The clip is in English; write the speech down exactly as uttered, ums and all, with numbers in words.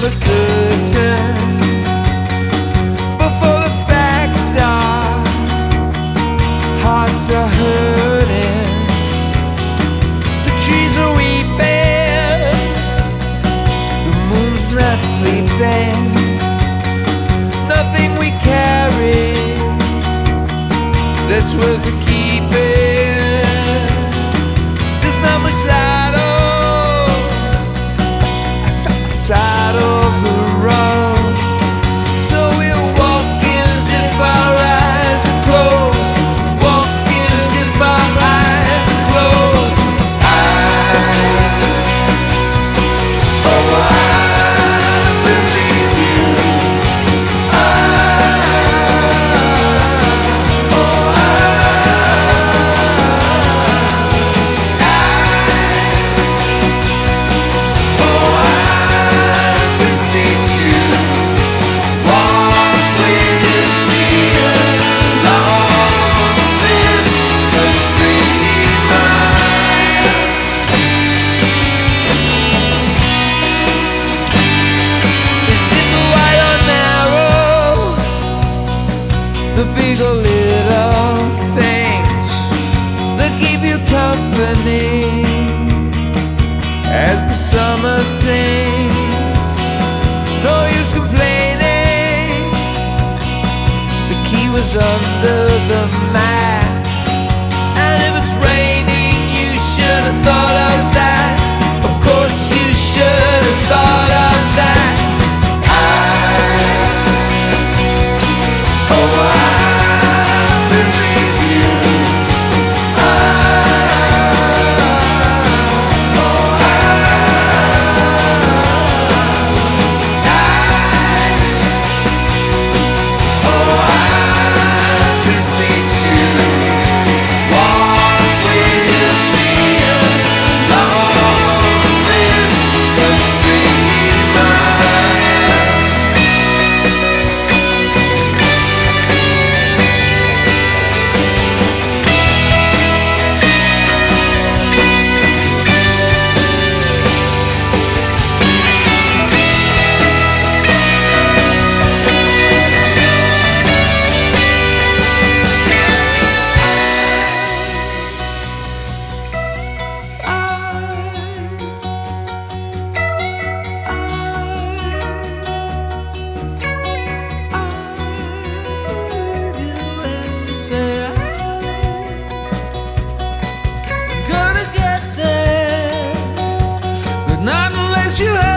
never certain, but for the fact our hearts are hurting, the trees are weeping, the moon's not sleeping. Nothing we carry that's worth the keeping. There's not much light on a side of the road, so we're walking as if our eyes are closed, walking as if our eyes are closed. I, oh I believe you. I, oh I, I, oh I beseech you, walk with me along this country mile. Is it the wide or narrow, the big or little things that keep you company as the summer sings? No use complaining, the key was under the mat, and if it's raining you should have thought of that. Of course you should have thought of that. I, oh I believe you. I, oh I, oh I beseech you, walk with me along this country mile. Say I'm gonna get there, but not unless you have